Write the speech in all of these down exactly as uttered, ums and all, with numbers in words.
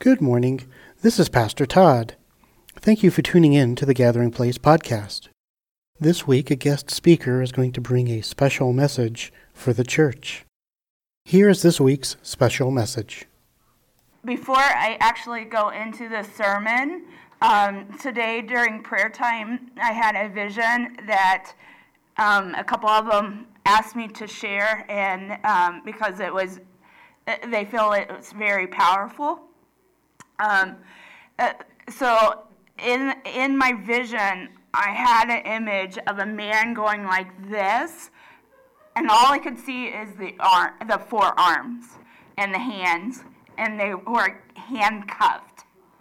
Good morning. This is Pastor Todd. Thank you for tuning in to the Gathering Place podcast. This week, a guest speaker is going to bring a special message for the church. Here is this week's special message. Before I actually go into the sermon, um, today during prayer time, I had a vision that um, a couple of them asked me to share, and um, because it was, they feel it was very powerful. Um, uh, so in in my vision, I had an image of a man going like this, and all I could see is the arm, the forearms and the hands, and they were handcuffed.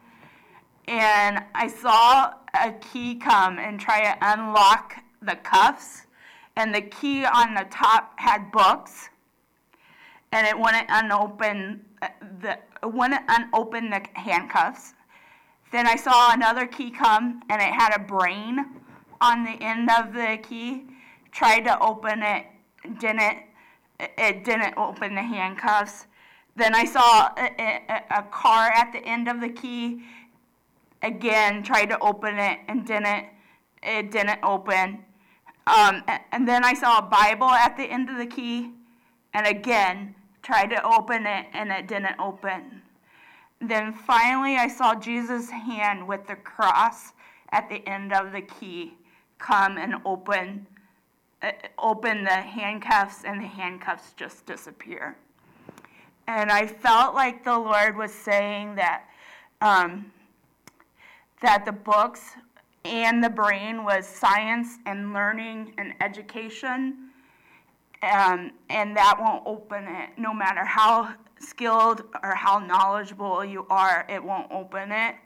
And I saw a key come and try to unlock the cuffs, and the key on the top had books, and it wouldn't unopen the it wouldn't unopen the handcuffs. Then I saw another key come, and it had a brain on the end of the key. Tried to open it, didn't. It didn't open the handcuffs. Then I saw a, a, a car at the end of the key. Again, tried to open it and didn't. It didn't open. Um, and then I saw a Bible at the end of the key, and again tried to open it and it didn't open. Then finally I saw Jesus' hand with the cross at the end of the key come and open, uh, open the handcuffs, and the handcuffs just disappear. And I felt like the Lord was saying that um, that the books and the brain was science and learning and education. Um, and that won't open it. No matter how skilled or how knowledgeable you are, it won't open it.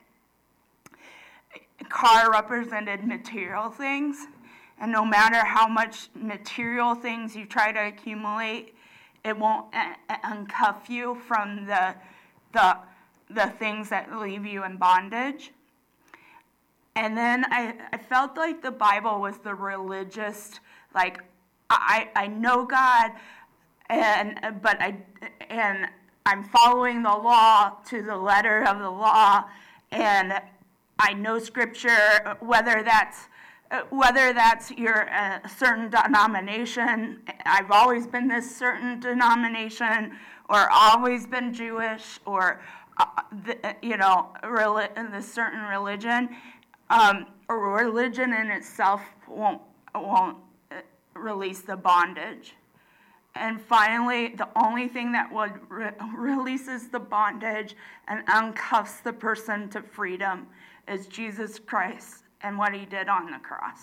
Car represented material things, and no matter how much material things you try to accumulate, it won't uncuff you from the the the things that leave you in bondage. And then I, I felt like the Bible was the religious, like, I, I know God, and but I and I'm following the law to the letter of the law, and I know Scripture. Whether that's whether that's your uh, certain denomination, I've always been this certain denomination, or always been Jewish, or uh, the, you know, reli- this certain religion. Um, religion in itself won't won't. release the bondage. And finally, the only thing that would re- releases the bondage and uncuffs the person to freedom is Jesus Christ and what he did on the cross.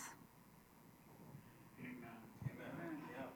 Amen. Amen. Yeah.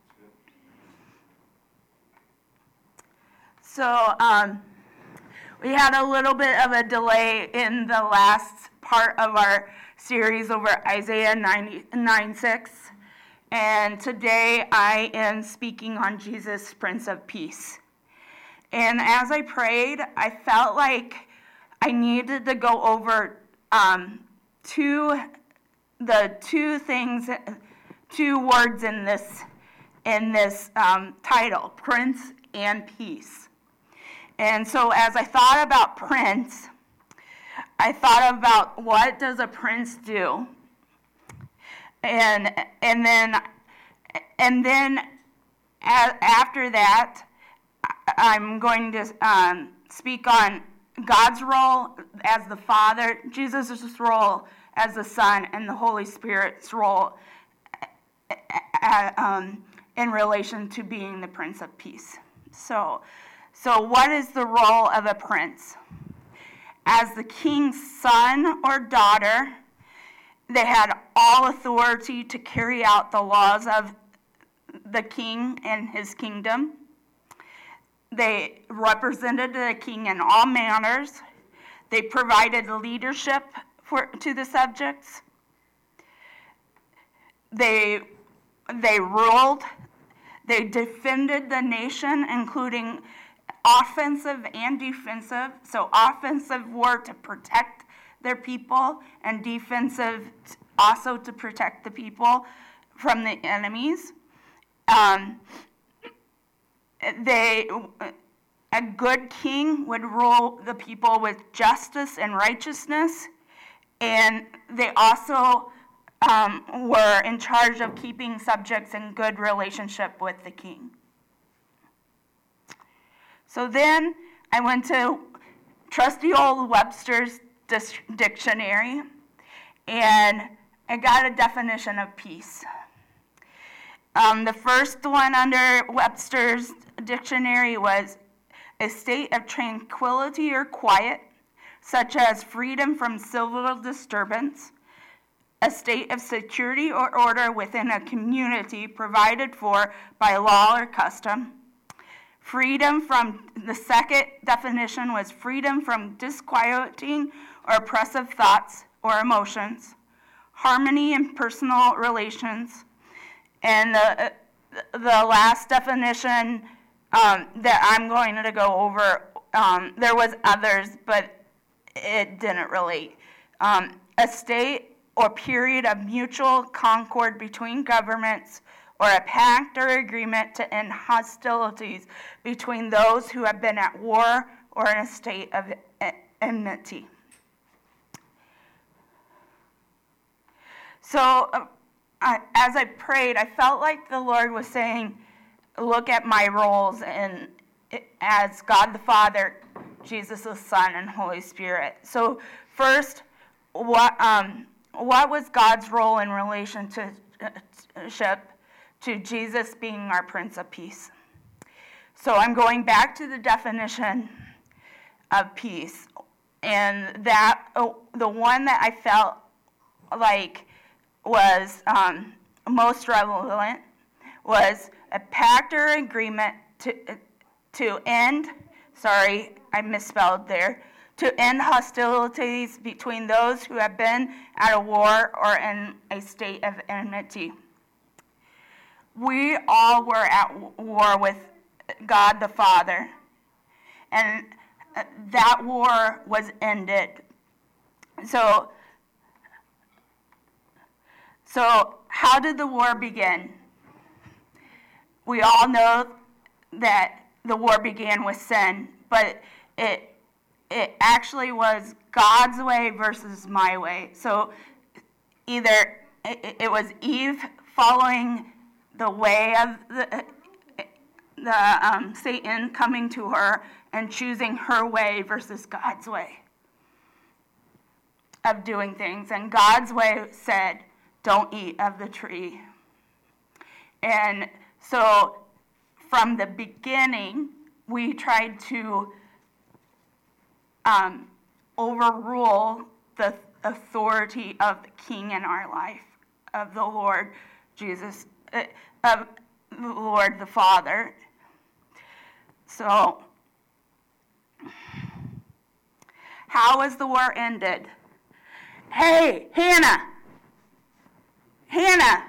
So um, we had a little bit of a delay in the last part of our series over Isaiah nine six. And today I am speaking on Jesus, Prince of Peace. And as I prayed, I felt like I needed to go over um, two, the two things, two words in this, in this um, title, Prince and Peace. And so as I thought about Prince, I thought about what does a prince do? And and then and then after that, I'm going to um, speak on God's role as the Father, Jesus' role as the Son, and the Holy Spirit's role uh, um, in relation to being the Prince of Peace. So, so what is the role of a prince? As the king's son or daughter, they had all authority to carry out the laws of the king and his kingdom. They represented the king in all manners. They provided leadership for, to the subjects. They, they ruled. They defended the nation, including offensive and defensive. So offensive were to protect their people, and defensive also to protect the people from the enemies. Um, they a good king would rule the people with justice and righteousness, and they also um, were in charge of keeping subjects in good relationship with the king. So then I went to trusty old Webster's dictionary, and I got a definition of peace. Um, the first one under Webster's dictionary was a state of tranquility or quiet, such as freedom from civil disturbance, a state of security or order within a community provided for by law or custom. Freedom from, the second definition was freedom from disquieting or oppressive thoughts or emotions, harmony in personal relations, and the, the last definition um, that I'm going to go over, um, there was others, but it didn't relate. Um, a state or period of mutual concord between governments, or a pact or agreement to end hostilities between those who have been at war or in a state of enmity. So uh, I, as I prayed, I felt like the Lord was saying, look at my roles in, as God the Father, Jesus the Son, and Holy Spirit. So first, what um, what was God's role in relationship to Jesus being our Prince of Peace? So I'm going back to the definition of peace, and that oh, the one that I felt like was um, most relevant was a pact or agreement to to end, sorry, I misspelled there, to end hostilities between those who have been at a war or in a state of enmity. We all were at war with God the Father, and that war was ended. So, so how did the war begin? We all know that the war began with sin, but it it actually was God's way versus my way. So either it, it was Eve following the way of the, the um, Satan coming to her and choosing her way versus God's way of doing things. And God's way said, don't eat of the tree. And so from the beginning, we tried to um, overrule the authority of the King in our life, of the Lord Jesus, uh, of the Lord the Father. So, how was the war ended? Hey, Hannah! Hannah!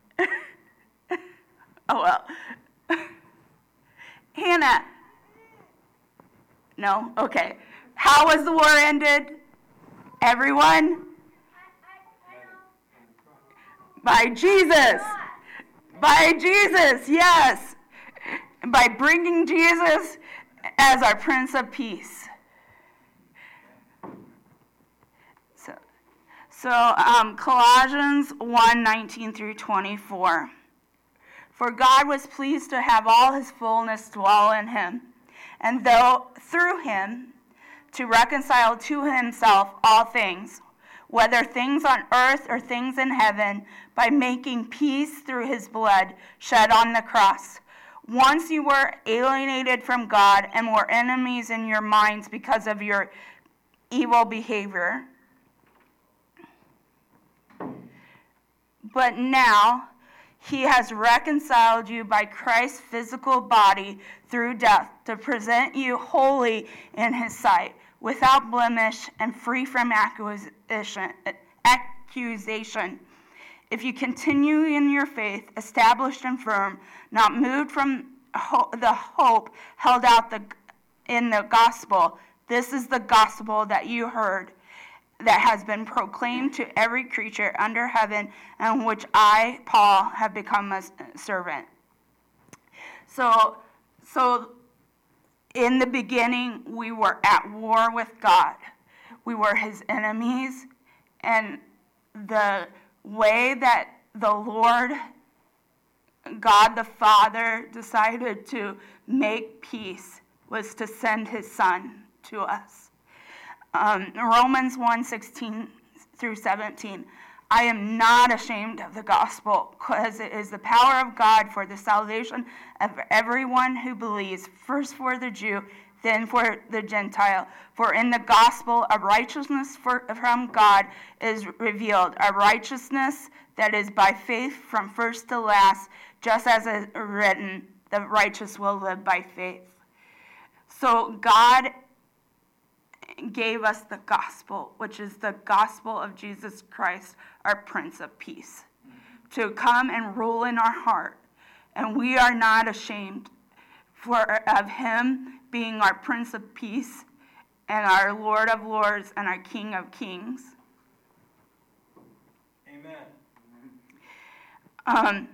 Oh, well. Hannah. No? Okay. How was the war ended? Everyone? By Jesus. By Jesus, yes. By bringing Jesus as our Prince of Peace. So, so um, Colossians one, nineteen through twenty-four. For God was pleased to have all his fullness dwell in him, and though through him to reconcile to himself all things, whether things on earth or things in heaven, by making peace through his blood shed on the cross. Once you were alienated from God and were enemies in your minds because of your evil behavior. But now he has reconciled you by Christ's physical body through death to present you holy in his sight, without blemish and free from accusation. accusation. If you continue in your faith, established and firm, not moved from the hope held out the, in the gospel, this is the gospel that you heard, that has been proclaimed to every creature under heaven, and which I, Paul, have become a servant. So, so In the beginning, we were at war with God. We were his enemies. And the way that the Lord, God the Father, decided to make peace was to send his Son to us. Um, Romans one sixteen through seventeen. I am not ashamed of the gospel, because it is the power of God for the salvation of everyone who believes, first for the Jew, then for the Gentile. For in the gospel, a righteousness for, from God is revealed, a righteousness that is by faith from first to last, just as it is written, the righteous will live by faith. So God gave us the gospel, which is the gospel of Jesus Christ, our Prince of Peace, to come and rule in our heart. And we are not ashamed for of him being our Prince of Peace and our Lord of Lords and our King of Kings. Amen. Um,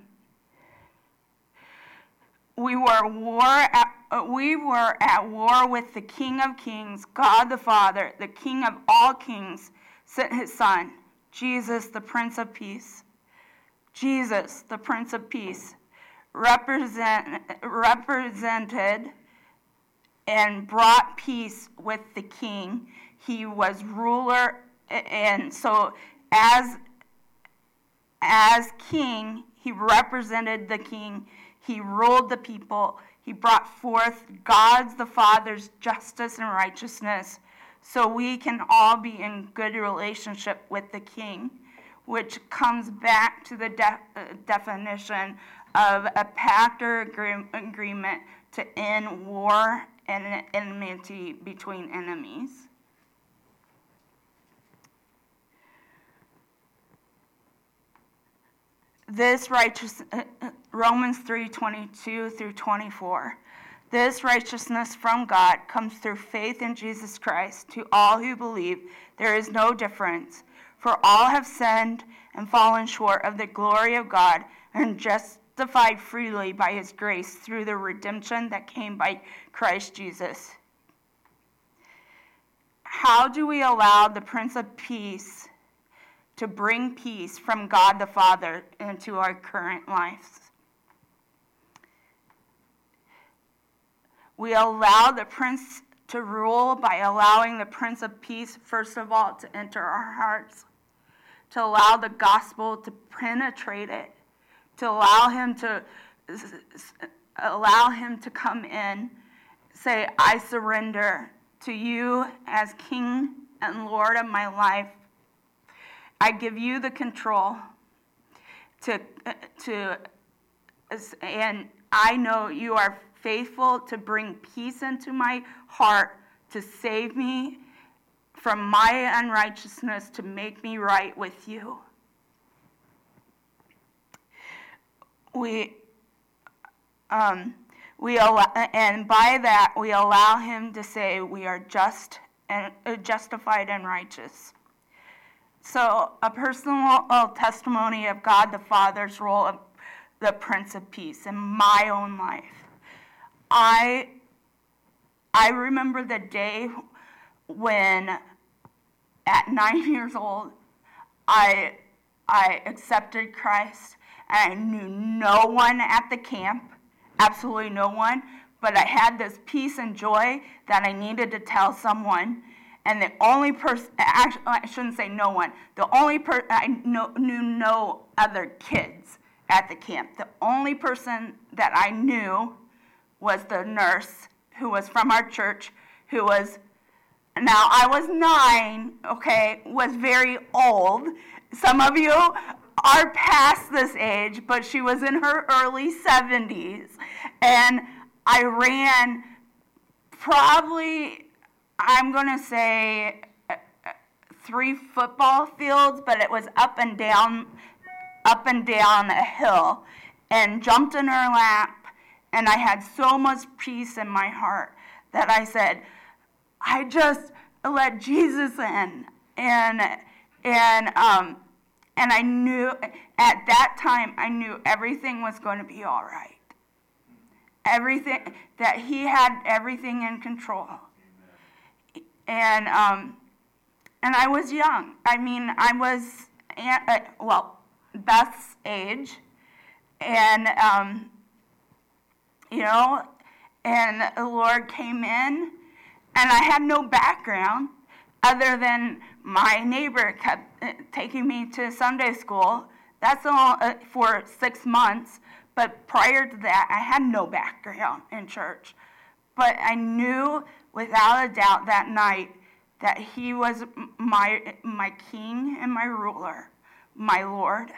we were war at we were at war with the King of Kings, God the Father, the King of all kings, sent his Son, Jesus, the Prince of Peace. Jesus, the Prince of Peace, represent, represented and brought peace with the king. He was ruler, and so as, as king, he represented the king. He ruled the people. He brought forth God's the Father's justice and righteousness, so we can all be in good relationship with the king, which comes back to the de- uh, definition of a pact or agree- agreement to end war and enmity between enemies. This righteous uh, Romans three twenty-two through twenty-four. This righteousness from God comes through faith in Jesus Christ to all who believe. There is no difference, for all have sinned and fallen short of the glory of God and justified freely by his grace through the redemption that came by Christ Jesus. How do we allow the Prince of Peace to bring peace from God the Father into our current lives? We allow the Prince to rule by allowing the Prince of Peace, first of all, to enter our hearts, to allow the gospel to penetrate it, to allow him to allow him to come in, say, I surrender to you as King and Lord of my life. I give you the control to, to, and I know you are faithful to bring peace into my heart, to save me from my unrighteousness, to make me right with you. We, um, we allow, and by that we allow him to say we are just and uh, justified and righteous. So, a personal testimony of God the Father's role of the Prince of Peace in my own life. I, I remember the day when, at nine years old, I, I accepted Christ, and I knew no one at the camp, absolutely no one, but I had this peace and joy that I needed to tell someone. And the only person, actually, I shouldn't say no one, the only person, I know, knew no other kids at the camp. The only person that I knew was the nurse who was from our church, who was, now I was nine, okay, was very old. Some of you are past this age, but she was in her early seventies. And I ran probably, I'm going to say uh, three football fields, but it was up and down, up and down a hill, and jumped in her lap, and I had so much peace in my heart that I said, I just let Jesus in, and and um and I knew at that time I knew everything was going to be all right. everything, that he had everything in control. And um, and I was young. I mean, I was, uh, well, Beth's age. And, um, you know, and the Lord came in, and I had no background other than my neighbor kept taking me to Sunday school. That's all uh, for six months. But prior to that, I had no background in church. But I knew without a doubt that night that he was my my king and my ruler, my Lord.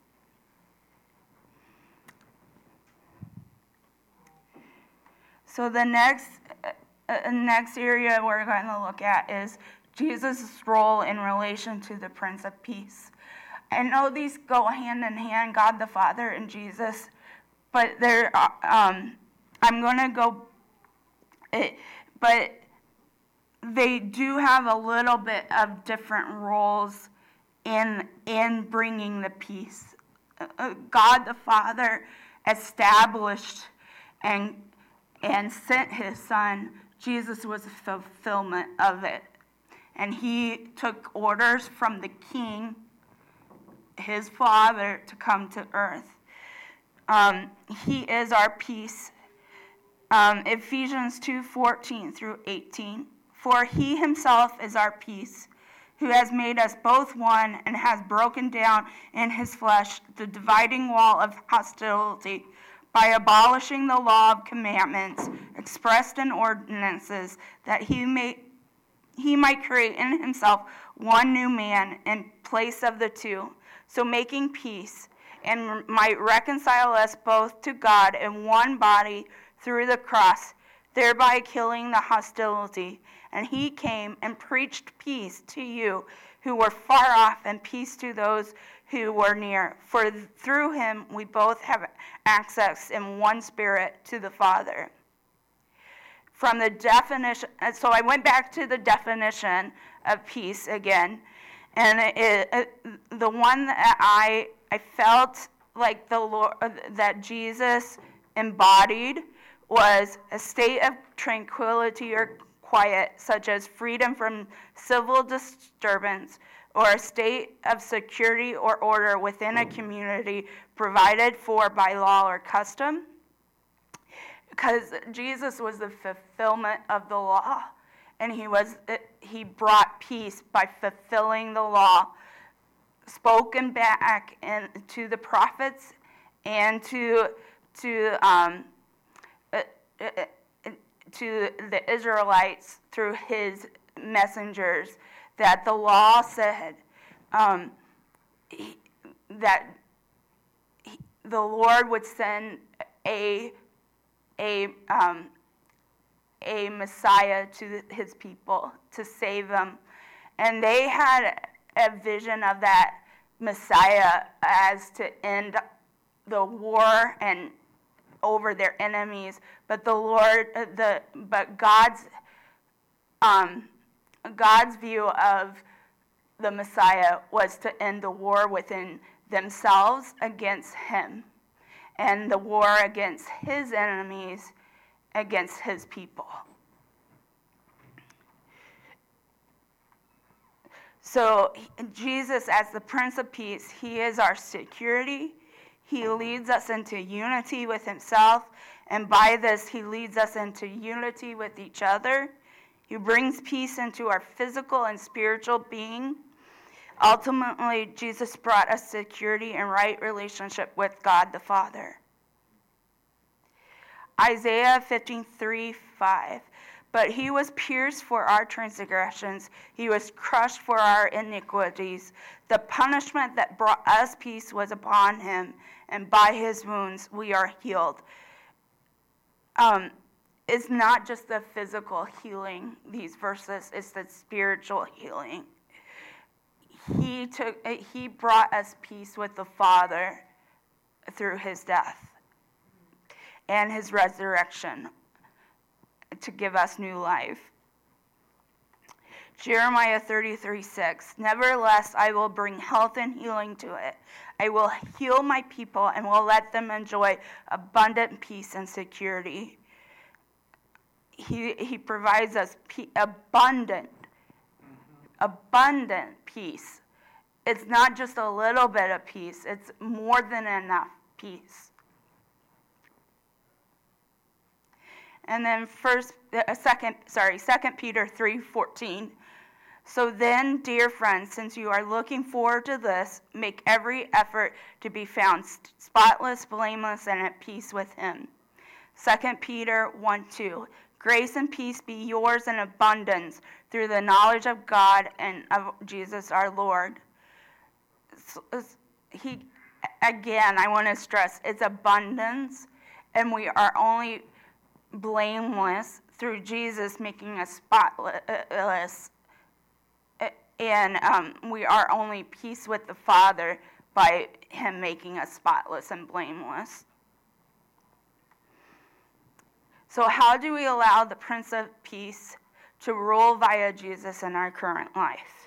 So the next uh, next area we're going to look at is Jesus' role in relation to the Prince of Peace. I know these go hand in hand, God the Father and Jesus, but they're, um, I'm going to go, it, but they do have a little bit of different roles in in bringing the peace. Uh, God the Father established and and sent his son. Jesus was the fulfillment of it. And he took orders from the king, his father, to come to earth. Um, he is our peace. Um, Ephesians two fourteen through eighteen. For he himself is our peace, who has made us both one and has broken down in his flesh the dividing wall of hostility, by abolishing the law of commandments expressed in ordinances, that he may he might create in himself one new man in place of the two, so making peace, and might reconcile us both to God in one body through the cross, thereby killing the hostility. And he came and preached peace to you who were far off, and peace to those who were near. For through him we both have access in one Spirit to the Father. From the definition, so I went back to the definition of peace again, and it, it, the one that I I felt like the Lord, that Jesus embodied, was a state of tranquility or quiet, such as freedom from civil disturbance, or a state of security or order within a community provided for by law or custom. Because Jesus was the fulfillment of the law, and he was he brought peace by fulfilling the law, spoken back and to the prophets and to to um, uh, uh, to the Israelites through his messengers, that the law said um, he, that he, the Lord would send a a um, a Messiah to his people to save them, and they had a vision of that Messiah as to end the war and over their enemies. But the Lord, the but God's um, God's view of the Messiah was to end the war within themselves against him, and the war against his enemies against his people. So Jesus, as the Prince of Peace, he is our security. He leads us into unity with himself, and by this he leads us into unity with each other. He brings peace into our physical and spiritual being. Ultimately, Jesus brought us security and right relationship with God the Father. Isaiah fifty-three five. But he was pierced for our transgressions. He was crushed for our iniquities. The punishment that brought us peace was upon him, and by his wounds we are healed. Um, it's not just the physical healing, these verses, it's the spiritual healing. He took, he brought us peace with the Father through his death and his resurrection to give us new life. Jeremiah thirty-three six, nevertheless, I will bring health and healing to it. I will heal my people and will let them enjoy abundant peace and security. He, he provides us pe- abundant, mm-hmm. abundant peace. It's not just a little bit of peace. It's more than enough peace. And then first, uh, second, sorry, Second Peter three fourteen. So then, dear friends, since you are looking forward to this, make every effort to be found spotless, blameless, and at peace with him. Second Peter one two. Grace and peace be yours in abundance through the knowledge of God and of Jesus our Lord. He, again, I want to stress, it's abundance, and we are only blameless through Jesus making us spotless, and um, we are only peace with the Father by him making us spotless and blameless. So how do we allow the Prince of Peace to rule via Jesus in our current life?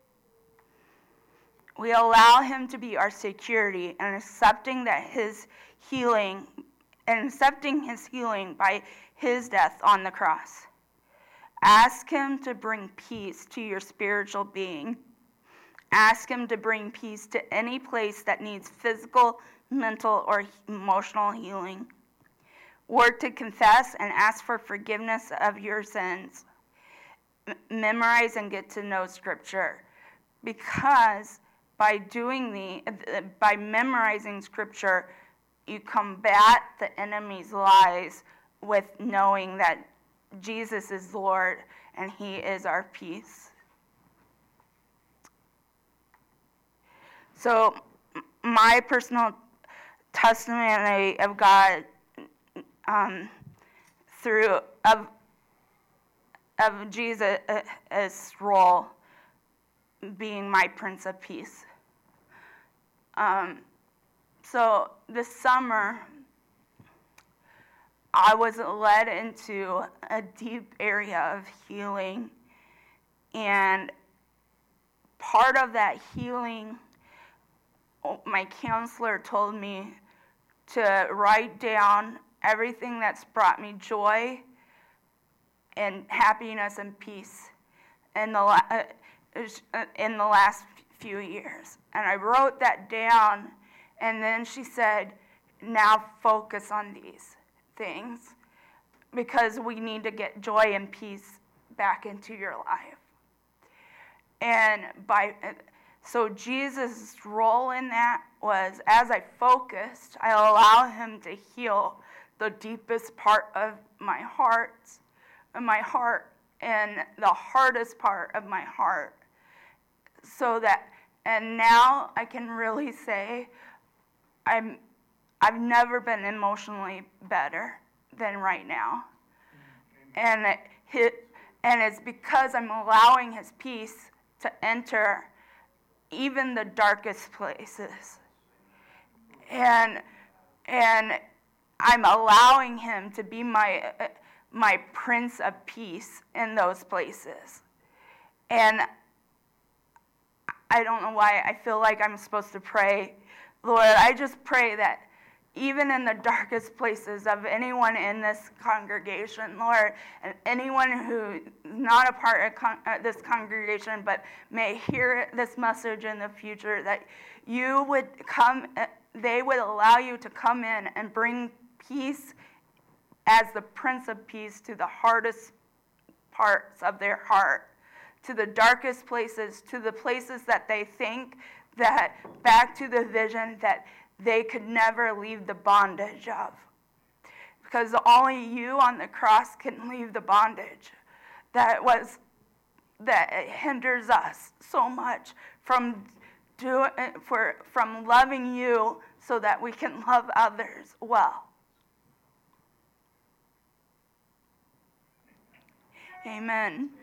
We allow him to be our security and accepting that his healing and accepting his healing by his death on the cross. Ask him to bring peace to your spiritual being. Ask him to bring peace to any place that needs physical, mental, or emotional healing. Work to confess and ask for forgiveness of your sins. M- memorize and get to know Scripture. Because by doing the, by memorizing Scripture, you combat the enemy's lies with knowing that Jesus is Lord and he is our peace. So my personal testimony of God um, through of of Jesus' role being my Prince of Peace. Um, so this summer, I was led into a deep area of healing, and part of that healing, my counselor told me to write down everything that's brought me joy and happiness and peace in the la- in the last few years. And I wrote that down, and then she said, now focus on these things because we need to get joy and peace back into your life. And by so Jesus' role in that was, as I focused, I allow him to heal the deepest part of my heart, my heart, and the hardest part of my heart. So that, and now I can really say, I'm, I've never been emotionally better than right now. And it, it, and it's because I'm allowing his peace to enter even the darkest places. And and I'm allowing him to be my uh, my Prince of Peace in those places. And I don't know why I feel like I'm supposed to pray, Lord, I just pray that even in the darkest places of anyone in this congregation, Lord, and anyone who is not a part of con- uh, this congregation but may hear this message in the future, that you would come, uh, they would allow you to come in and bring peace as the Prince of Peace to the hardest parts of their heart, to the darkest places, to the places that they think that, back to the vision that they could never leave the bondage of. Because only you on the cross can leave the bondage that was that hinders us so much from do, for from loving you so that we can love others well. Amen.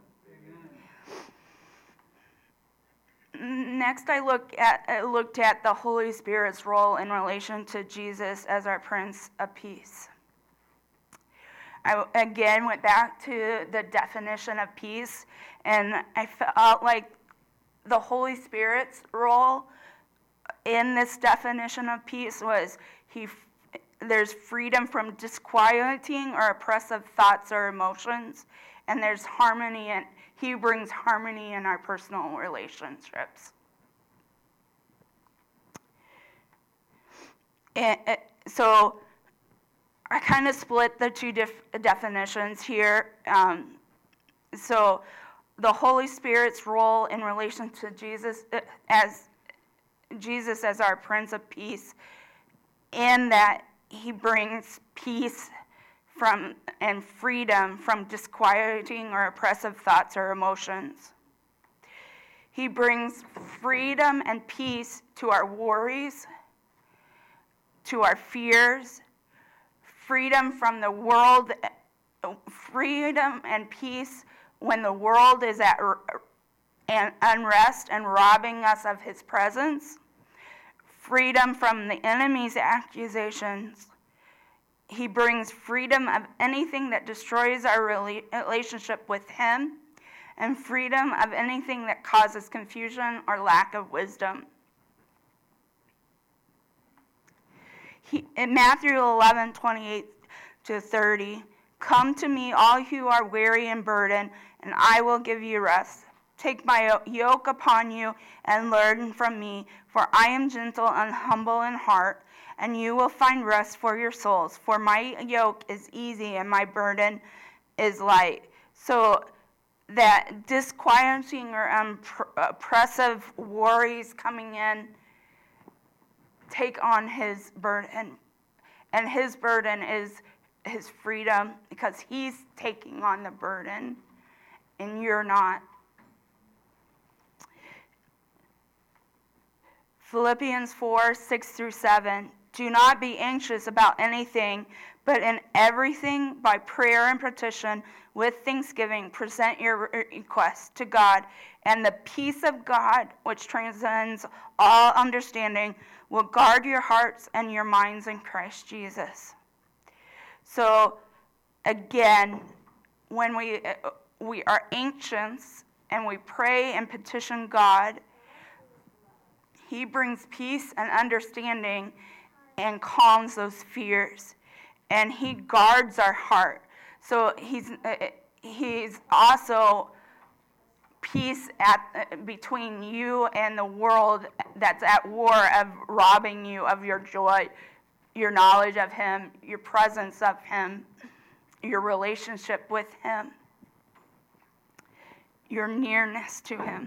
Next, I look at I looked at the Holy Spirit's role in relation to Jesus as our Prince of Peace. I again went back to the definition of peace, and I felt like the Holy Spirit's role in this definition of peace was he there's freedom from disquieting or oppressive thoughts or emotions, and there's harmony, and he brings harmony in our personal relationships. And, uh, so I kind of split the two def- definitions here. Um, so the Holy Spirit's role in relation to Jesus uh, as Jesus as our Prince of Peace, in that he brings peace from and freedom from disquieting or oppressive thoughts or emotions. He brings freedom and peace to our worries, to our fears, freedom from the world, freedom and peace when the world is at unrest and robbing us of his presence, freedom from the enemy's accusations. He brings freedom of anything that destroys our relationship with him, and freedom of anything that causes confusion or lack of wisdom. He, in Matthew eleven, twenty-eight to thirty, "Come to me, all who are weary and burdened, and I will give you rest. Take my yoke upon you and learn from me, for I am gentle and humble in heart, and you will find rest for your souls. For my yoke is easy and my burden is light." So that disquieting or oppressive worries coming in, take on his burden. And his burden is his freedom, because he's taking on the burden and you're not. Philippians four, six through seven. "Do not be anxious about anything, but in everything by prayer and petition with thanksgiving present your requests to God, and the peace of God, which transcends all understanding, will guard your hearts and your minds in Christ Jesus." So again, when we we are anxious and we pray and petition God, he brings peace and understanding and calms those fears, and he guards our heart. So he's he's also peace at between you and the world that's at war of robbing you of your joy, your knowledge of him, your presence of him, your relationship with him, your nearness to him.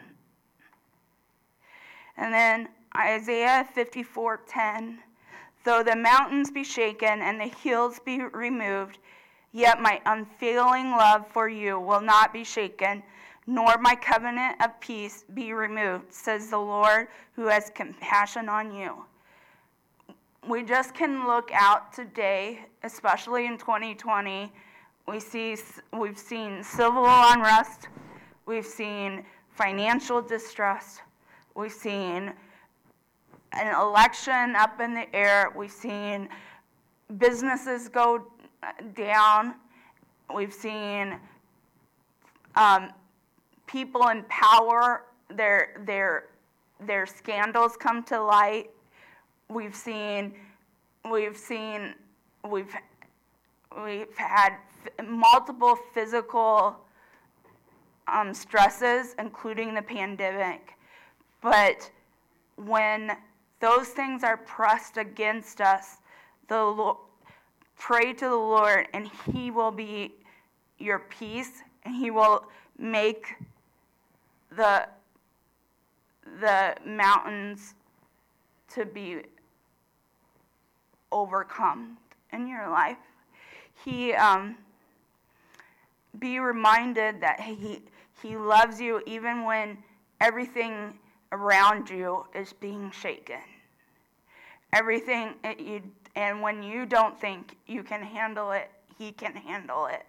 And then Isaiah fifty-four ten, "Though the mountains be shaken and the hills be removed, yet my unfailing love for you will not be shaken, nor my covenant of peace be removed, says the Lord who has compassion on you." We just can look out today, especially in twenty twenty. We see, we've seen civil unrest. We've seen financial distress. We've seen an election up in the air. We've seen businesses go down. We've seen um, people in power, their their their scandals come to light. We've seen we've seen we've we've had f- multiple physical um, stresses, including the pandemic. But when those things are pressed against us, the Lord, pray to the Lord, and he will be your peace, and he will make the the mountains to be overcome in your life. He um, be reminded that he he loves you even when everything around you is being shaken. Everything that you and when you don't think you can handle it, he can handle it.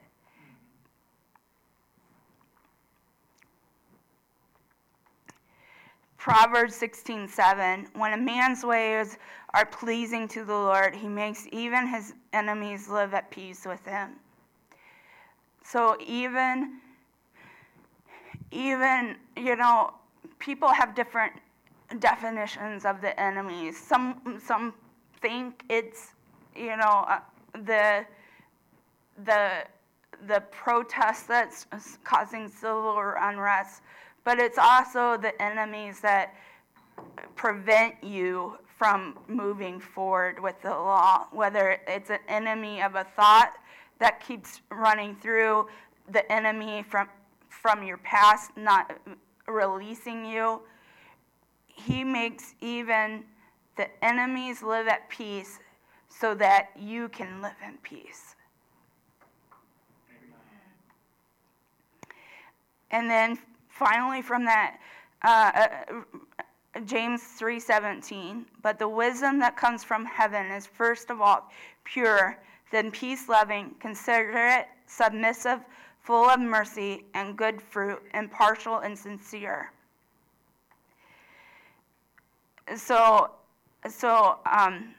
Proverbs sixteen seven, "When a man's ways are pleasing to the Lord, he makes even his enemies live at peace with him." So even, even, you know, people have different definitions of the enemies. Some, some think it's, you know, uh, the, the, the protest that's causing civil unrest, but it's also the enemies that prevent you from moving forward with the law, whether it's an enemy of a thought that keeps running through, the enemy from from your past not releasing you. He makes even the enemies live at peace so that you can live in peace. And then finally from that, uh, James three seventeen, but the wisdom that comes from heaven is first of all pure, then peace-loving, considerate, submissive, full of mercy and good fruit, impartial and sincere. So, so um,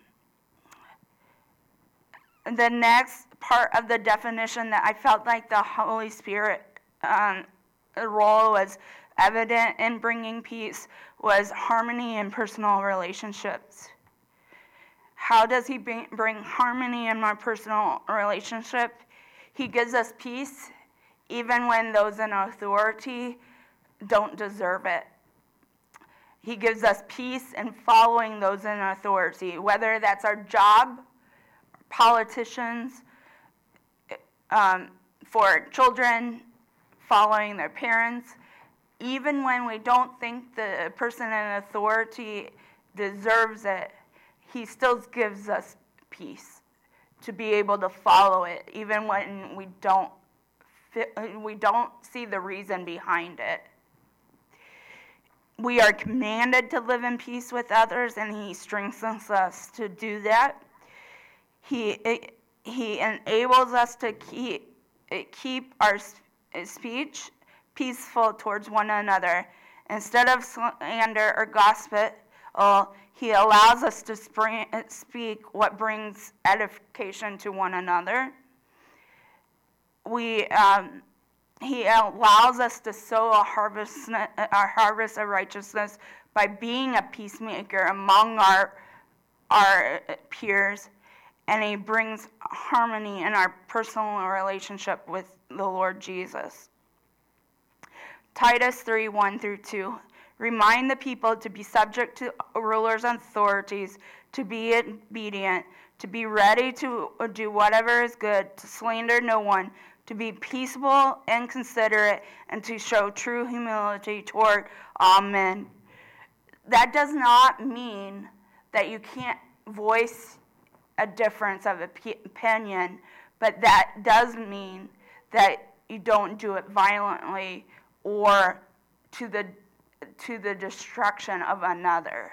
the next part of the definition that I felt like the Holy Spirit um, role was evident in bringing peace was harmony in personal relationships. How does he bring, bring harmony in my personal relationship? He gives us peace even when those in authority don't deserve it. He gives us peace in following those in authority, whether that's our job, politicians, um, for children following their parents. Even when we don't think the person in authority deserves it, he still gives us peace to be able to follow it, even when we don't fit, we don't see the reason behind it. We are commanded to live in peace with others, and he strengthens us to do that. He he enables us to keep keep our speech peaceful towards one another. Instead of slander or gossip, oh, he allows us to spring, speak what brings edification to one another. We, um, he allows us to sow a harvest, a harvest of righteousness by being a peacemaker among our, our peers, and he brings harmony in our personal relationship with the Lord Jesus. Titus three, one through two. Remind the people to be subject to rulers and authorities, to be obedient, to be ready to do whatever is good, to slander no one, to be peaceable and considerate, and to show true humility toward all men. That does not mean that you can't voice a difference of opinion, but that does mean that you don't do it violently or to the to the destruction of another.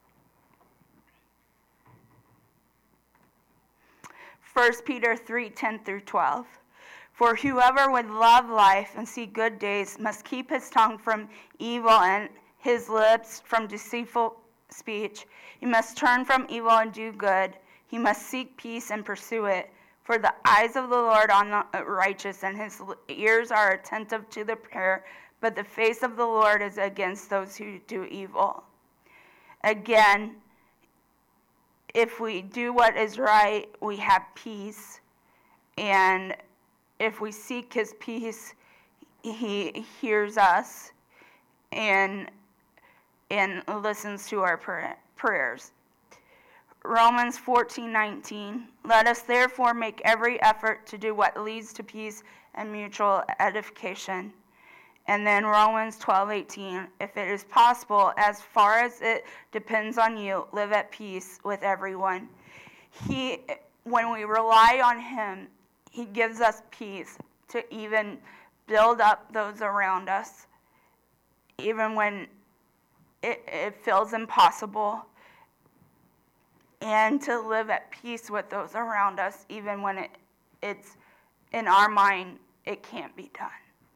First Peter three, ten through twelve. For whoever would love life and see good days must keep his tongue from evil and his lips from deceitful speech. He must turn from evil and do good. He must seek peace and pursue it. For the eyes of the Lord are on the righteous, and his ears are attentive to their prayer, but the face of the Lord is against those who do evil. Again, if we do what is right, we have peace. And if we seek his peace, he hears us and, and listens to our prayers. Romans fourteen nineteen. Let us therefore make every effort to do what leads to peace and mutual edification. And then Romans twelve eighteen. If it is possible, as far as it depends on you, live at peace with everyone. He, when we rely on him, he gives us peace to even build up those around us, even when it, it feels impossible. And to live at peace with those around us, even when it, it's in our mind, it can't be done.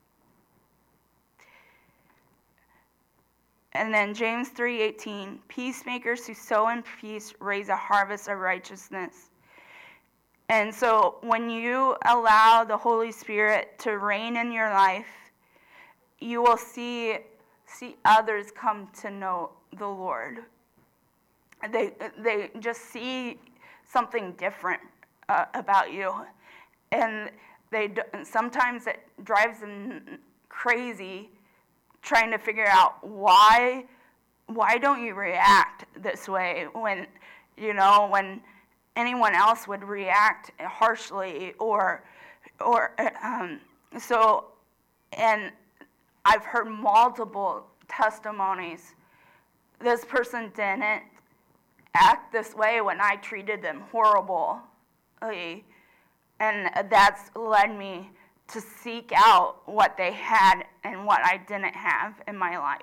And then James three eighteen, peacemakers who sow in peace raise a harvest of righteousness. And so when you allow the Holy Spirit to reign in your life, you will see see others come to know the Lord. They they just see something different uh, about you, and they sometimes it drives them crazy, trying to figure out why why don't you react this way when you know when anyone else would react harshly or or um, so and I've heard multiple testimonies. This person didn't act this way when I treated them horribly, and that's led me to seek out what they had and what I didn't have in my life.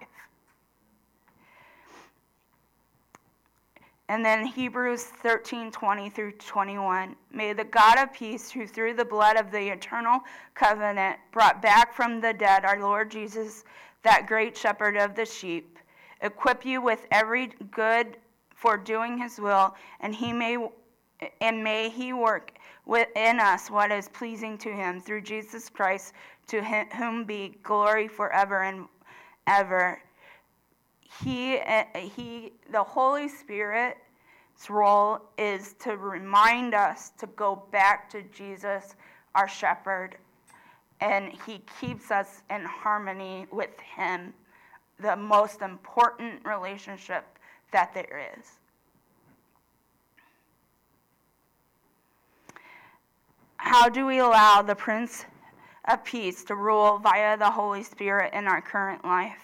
And then Hebrews thirteen twenty through twenty-one. May the God of peace, who through the blood of the eternal covenant brought back from the dead our Lord Jesus, that great shepherd of the sheep, equip you with every good for doing his will, and he may and may he work within us what is pleasing to him through Jesus Christ, to him, whom be glory forever and ever. He, he, the Holy Spirit's role is to remind us to go back to Jesus, our shepherd, and he keeps us in harmony with him, the most important relationship that there is. How do we allow the Prince of Peace to rule via the Holy Spirit in our current life?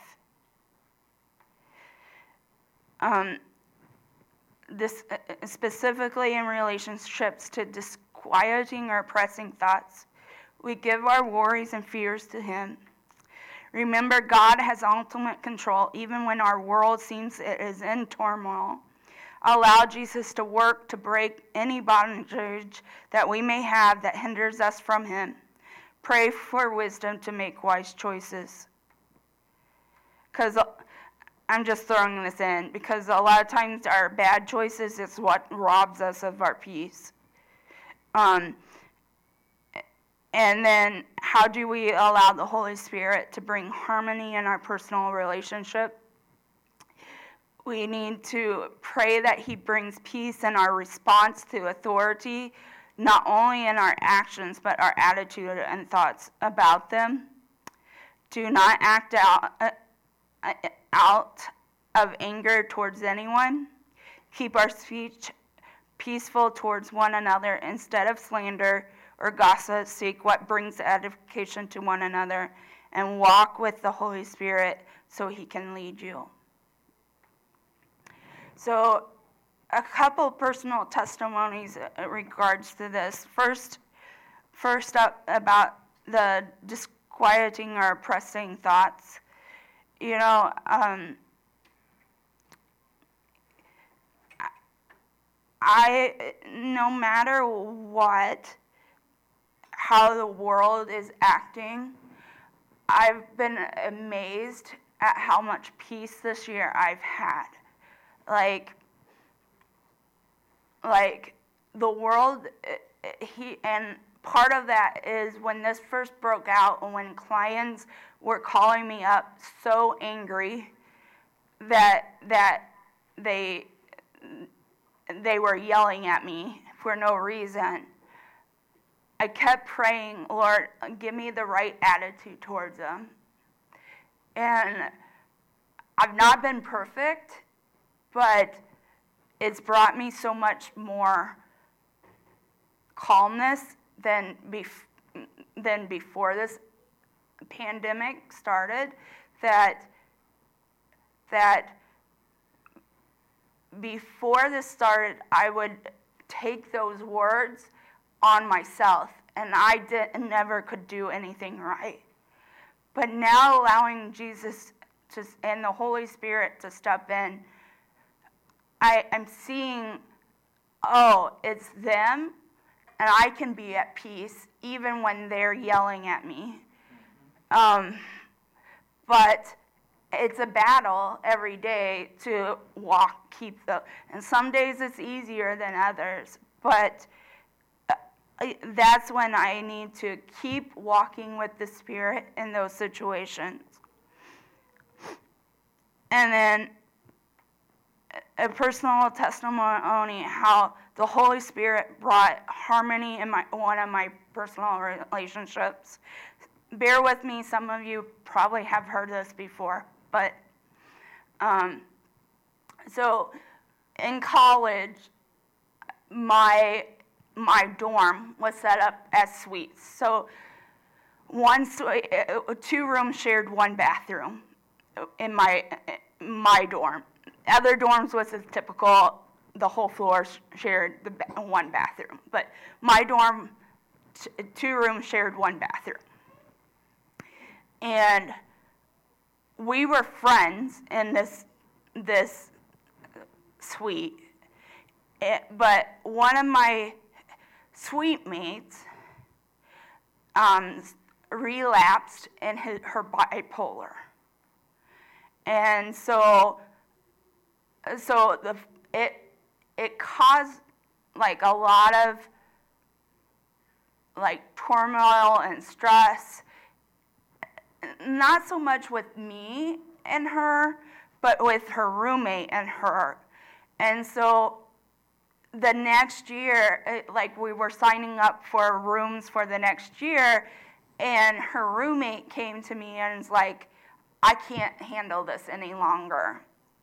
Um, this uh, specifically in relationships to disquieting or pressing thoughts. We give our worries and fears to him. Remember, God has ultimate control even when our world seems it is in turmoil. Allow Jesus to work to break any bondage that we may have that hinders us from him. Pray for wisdom to make wise choices. Because I'm just throwing this in, because a lot of times our bad choices is what robs us of our peace. Um, and then how do we allow the Holy Spirit to bring harmony in our personal relationship? We need to pray that he brings peace in our response to authority, not only in our actions, but our attitude and thoughts about them. Do not act out, uh, out of anger towards anyone. Keep our speech peaceful towards one another instead of slander or gossip. Seek what brings edification to one another, and walk with the Holy Spirit so he can lead you. So a couple personal testimonies in regards to this. First, first up about the disquieting or oppressing thoughts. You know, um, I, no matter what, how the world is acting, I've been amazed at how much peace this year I've had. Like, like the world, he, and part of that is when this first broke out, and when clients were calling me up so angry that that they they were yelling at me for no reason. I kept praying, Lord, give me the right attitude towards them. And I've not been perfect, but it's brought me so much more calmness than bef- than before this pandemic started, that that before this started, I would take those words on myself, and I did, never could do anything right. But now allowing Jesus to, and the Holy Spirit to step in, I am seeing, oh, it's them, and I can be at peace even when they're yelling at me. Um, but it's a battle every day to walk, keep the, and some days it's easier than others, but I, that's when I need to keep walking with the Spirit in those situations. And then a personal testimony how the Holy Spirit brought harmony in my one of my personal relationships. Bear with me, some of you probably have heard this before, but um, so in college, my my dorm was set up as suites. So one suite, two rooms shared one bathroom in my my dorm. Other dorms was as typical, the whole floor shared the one bathroom. But my dorm, two rooms shared one bathroom. And we were friends in this this suite. It, but one of my suite mates um, relapsed in his, her bipolar. And so So the it it caused like a lot of like turmoil and stress, not so much with me and her, but with her roommate and her. And so the next year, it, like we were signing up for rooms for the next year, and her roommate came to me and was like, I can't handle this any longer.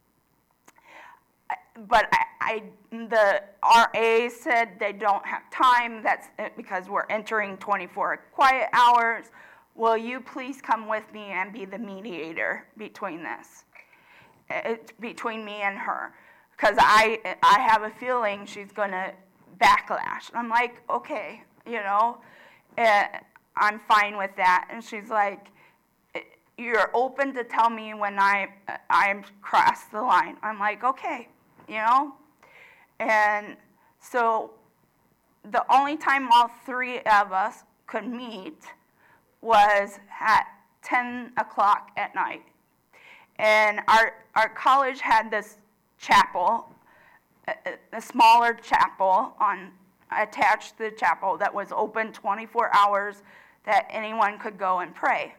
But I, I, the R A said they don't have time. That's because we're entering twenty-four quiet hours. Will you please come with me and be the mediator between this, it's between me and her? Because I, I have a feeling she's going to backlash. I'm like, okay, you know, uh, I'm fine with that. And she's like, you're open to tell me when I I'm crossed the line. I'm like, okay. You know? And so the only time all three of us could meet was at ten o'clock at night. And our our college had this chapel, a, a smaller chapel on attached to the chapel that was open twenty-four hours that anyone could go and pray.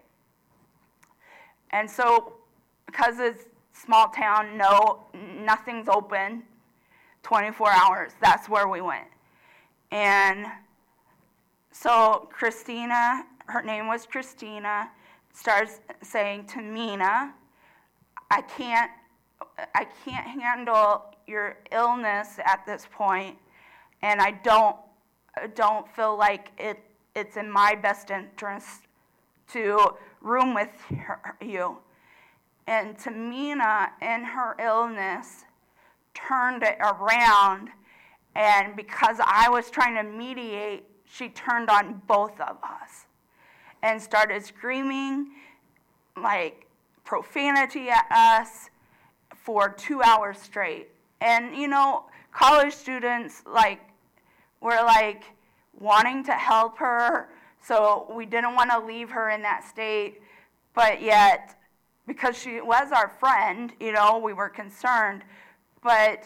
And so because it's small town, no, nothing's open, twenty-four hours. That's where we went. And so Christina, her name was Christina, starts saying to Mina, I can't, I can't handle your illness at this point, and I don't, don't feel like it, it's in my best interest to room with her, you. And Tamina, in her illness, turned it around, and because I was trying to mediate, she turned on both of us and started screaming like profanity at us for two hours straight. And, you know, college students, like, were, like, wanting to help her, so we didn't want to leave her in that state, but yet, because she was our friend, you know, we were concerned, but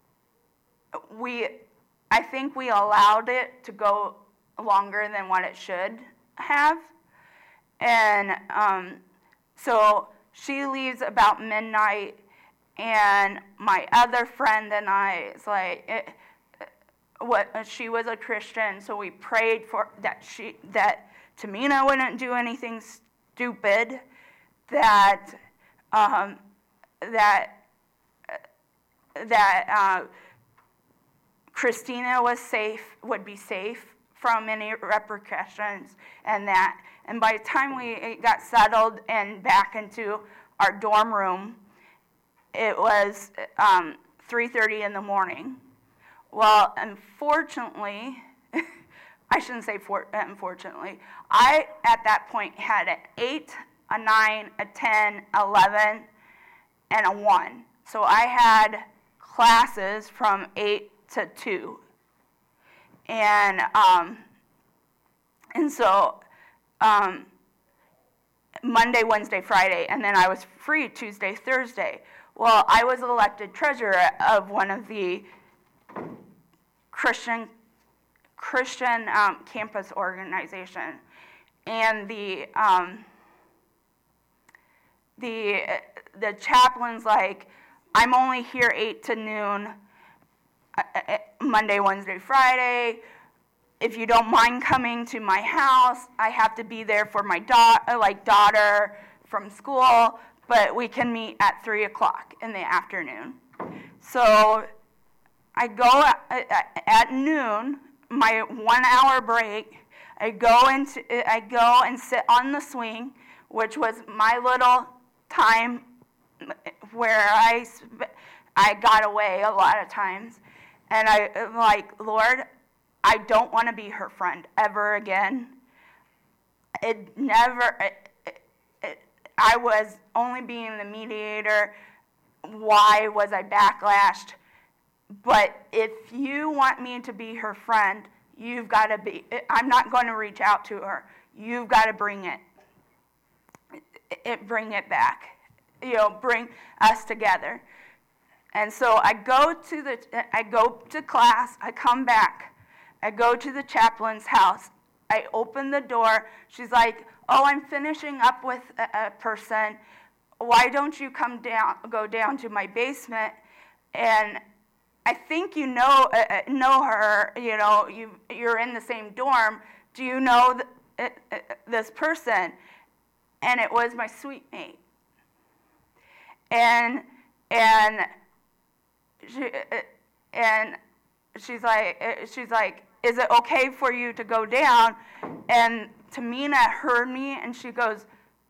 we, I think we allowed it to go longer than what it should have. And um, so she leaves about midnight, and my other friend and I, it's like, it, what she was a Christian, so we prayed for that she that Tamina wouldn't do anything stupid, that um, that that uh, Christina was safe, would be safe from any repercussions, and that. And by the time we got settled and back into our dorm room, it was um, three thirty in the morning. Well, unfortunately, I shouldn't say for, unfortunately, I, at that point, had an eight, a nine, a ten, eleven, and a one. So I had classes from eight to two. And, um, and so um, Monday, Wednesday, Friday, and then I was free Tuesday, Thursday. Well, I was elected treasurer of one of the Christian Christian um, campus organization, and the um, the the chaplain's like, I'm only here eight to noon, uh, Monday, Wednesday, Friday. If you don't mind coming to my house, I have to be there for my da- like daughter from school, but we can meet at three o'clock in the afternoon. So I go at, at noon, my one hour break, I go into I go and sit on the swing, which was my little time where I I got away a lot of times, and I am like, Lord, I don't want to be her friend ever again. It never, it, it, I was only being the mediator. Why was I backlashed? But if you want me to be her friend, you've got to be, I'm not going to reach out to her. You've got to bring it, it, bring it back. You know, bring us together. And so I go to the, I go to class, I come back. I go to the chaplain's house. I open the door. She's like, oh, I'm finishing up with a, a person. Why don't you come down, go down to my basement? And I think you know uh, know her. You know, you you're in the same dorm. Do you know th- uh, uh, this person? And it was my suite mate. And and she uh, and she's like uh, she's like. Is it okay for you to go down? And Tamina heard me, and she goes,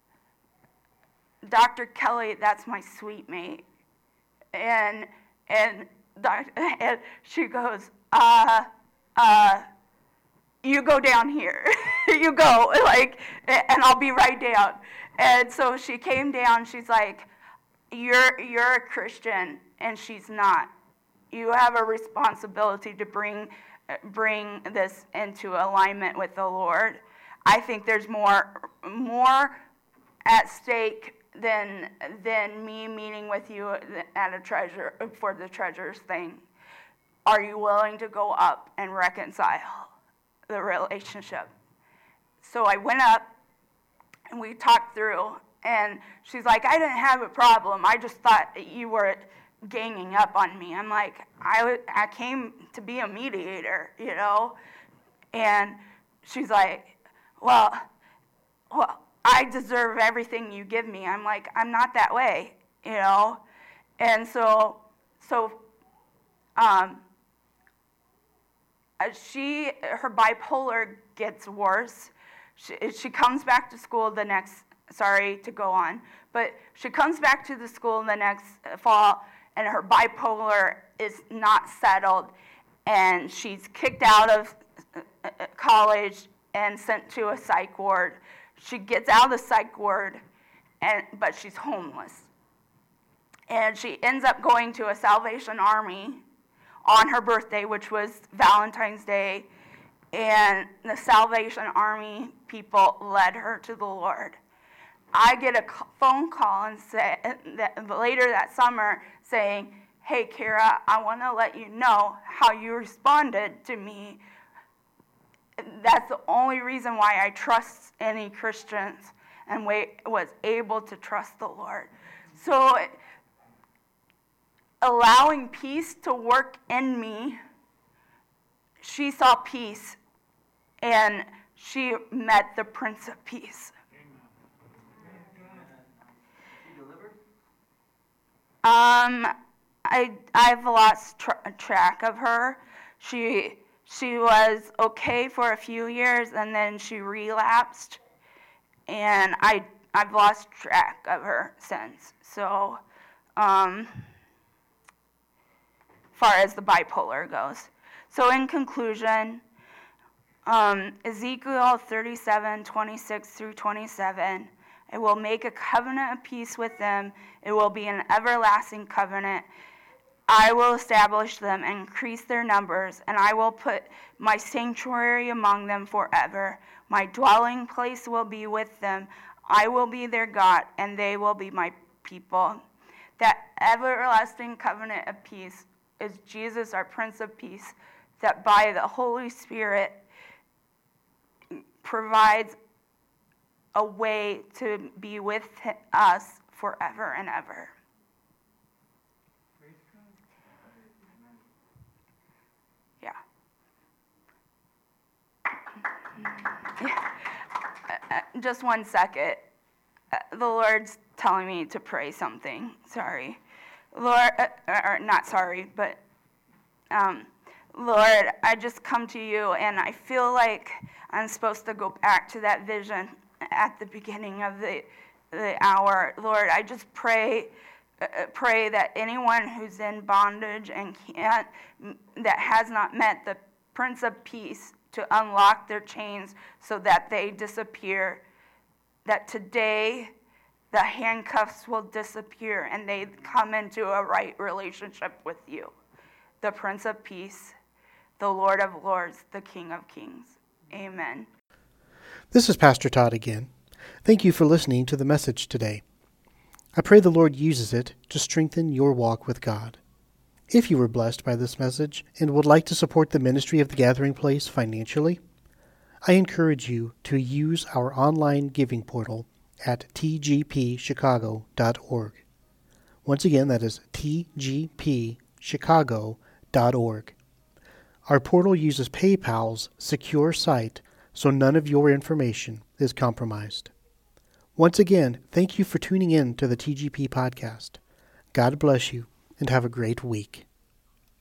Doctor Kelly, that's my suite mate. And and, doc, and she goes, uh, uh, you go down here. You go, like, and I'll be right down. And so she came down. She's like, you're you're a Christian, and she's not. You have a responsibility to bring bring this into alignment with the Lord. I think there's more more at stake than than me meeting with you at a treasure for the treasures thing. Are you willing to go up and reconcile the relationship? So I went up and we talked through, and she's like, I didn't have a problem. I just thought you were ganging up on me. I'm like, I, I came to be a mediator, you know? And she's like, well, well, I deserve everything you give me. I'm like, I'm not that way, you know? And so, so, um, she, her bipolar gets worse. She, she comes back to school the next, sorry to go on, but she comes back to the school the next fall, and her bipolar is not settled, and she's kicked out of college and sent to a psych ward. She gets out of the psych ward, and but she's homeless. And she ends up going to a Salvation Army on her birthday, which was Valentine's Day, and the Salvation Army people led her to the Lord. I get a phone call and say that later that summer saying, hey, Kara, I want to let you know how you responded to me. That's the only reason why I trust any Christians and was able to trust the Lord. So allowing peace to work in me, she saw peace, and she met the Prince of Peace. Um, I I've lost tra- track of her. She she was okay for a few years, and then she relapsed, and I I've lost track of her since. So, um, far as the bipolar goes. So in conclusion, um, Ezekiel thirty-seven, twenty-six through twenty-seven. I will make a covenant of peace with them. It will be an everlasting covenant. I will establish them and increase their numbers, and I will put my sanctuary among them forever. My dwelling place will be with them. I will be their God, and they will be my people. That everlasting covenant of peace is Jesus, our Prince of Peace, that by the Holy Spirit provides a way to be with us forever and ever. Yeah. yeah. Just one second. The Lord's telling me to pray something. Sorry. Lord, uh, or not sorry, but um, Lord, I just come to you and I feel like I'm supposed to go back to that vision at the beginning of the the hour. Lord, I just pray uh, pray that anyone who's in bondage and can't, that has not met the Prince of Peace to unlock their chains so that they disappear, that today the handcuffs will disappear and they come into a right relationship with you, the Prince of Peace, the Lord of Lords, the King of Kings. Amen. This is Pastor Todd again. Thank you for listening to the message today. I pray the Lord uses it to strengthen your walk with God. If you were blessed by this message and would like to support the ministry of The Gathering Place financially, I encourage you to use our online giving portal at t g p chicago dot org. Once again, that is t g p chicago dot org. Our portal uses PayPal's secure site, so none of your information is compromised. Once again, thank you for tuning in to the T G P podcast. God bless you and have a great week.